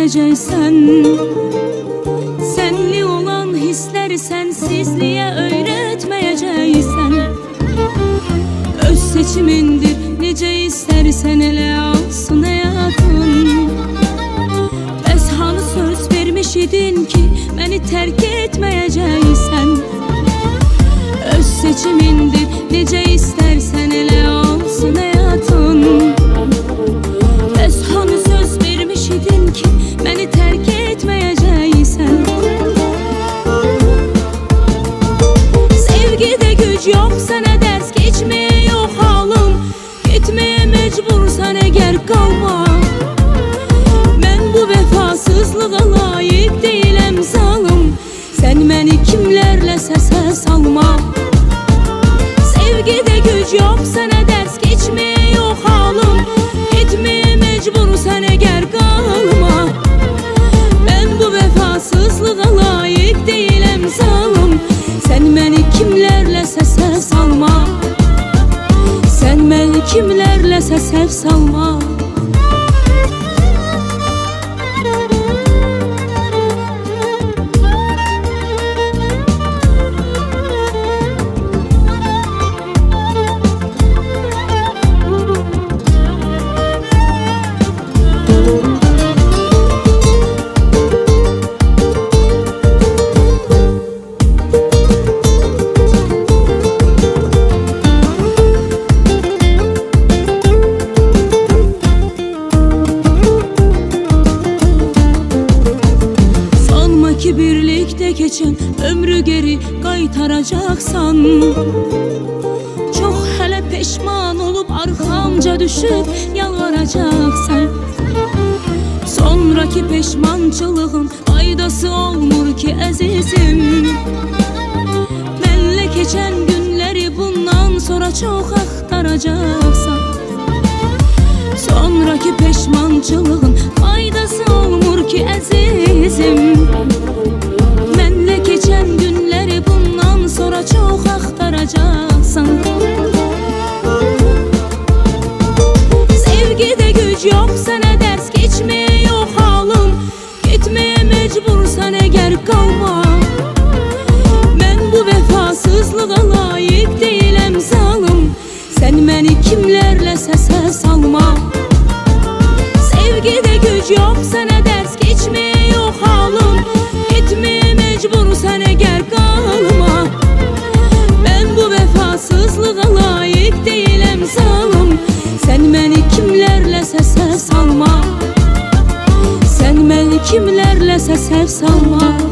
biləcəksən. Sənli olan hissləri sənsizliyə öyrətməyəcəksən. Öz seçimindir, necə istərsən elə alsın həyatın. Bəs hanı söz vermiş idin ki, məni tərk etməyəcəksən. Öz seçimindir, necə istərsən elə alsın həyatın. Bəs hanı söz vermiş idin ki, məni tərk etməyəcəksən. Sevgidə güc yox, sənə dərs keçməyə yox halım. Getməyə məcbursan əgər qalma. Mən bu vəfasızlığa layiq deyiləm zalım. Sən məni kimlərlə səsə salma. Sevgidə güc yox, sənə dərs keçməyə yox halım. Getməyə mecbursan əgər qalma. Mən bu vəfasızlığa layiq deyiləm zalım. Sən məni kimlərlə səsə salma. Sən məni kimlərlə səsə salma. Birlikdə keçən ömrü geri qaytaracaqsan. Çox hələ peşman olub arxamca düşüb yalvaracaqsan. Sonraki peşmançılığın faydası olmur ki əzizim. Mənlə keçən günləri bundan sonra çox axtaracaqsan. Sonraki peşmançılığın faydası olmur ki əzizim. Mənlə keçən günləri bundan sonra çox axtaracaqsan. Sevgidə güc yox, sənə dərs keçməyə yox halım. Getməyə mecbursan əgər qalma. Mən bu vəfasızlığa layiq deyiləm zalım. Sən məni kimlərlə səsə salma. Sevgidə güc yox, sənə dərs keçməyə yox halım. Getməyə mecbursan əgər qalma. Mən bu vəfasızlığa layiq deyiləm zalım. Sən məni kimlərlə səsə salma. Sən məni kimlərlə səsə salma.